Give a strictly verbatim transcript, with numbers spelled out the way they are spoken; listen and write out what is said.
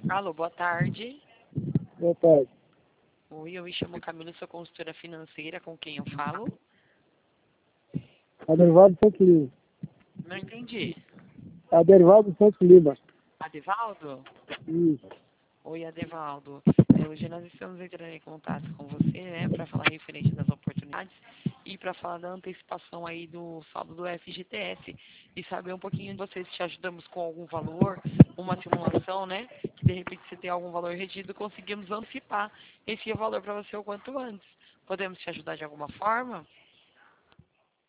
Alô, boa tarde. Boa tarde. Oi, eu me chamo Camila, sou consultora financeira, com quem eu falo? Adervaldo Santos Lima. Não entendi. Adervaldo Santos Lima. Adevaldo? Isso. Oi, Adevaldo. É, hoje nós estamos entrando em contato com você, né, para falar referente das oportunidades e para falar da antecipação aí do saldo do F G T S e saber um pouquinho de vocês, se te ajudamos com algum valor, uma simulação, né, que de repente se tem algum valor retido, conseguimos antecipar esse valor para você o quanto antes. Podemos te ajudar de alguma forma?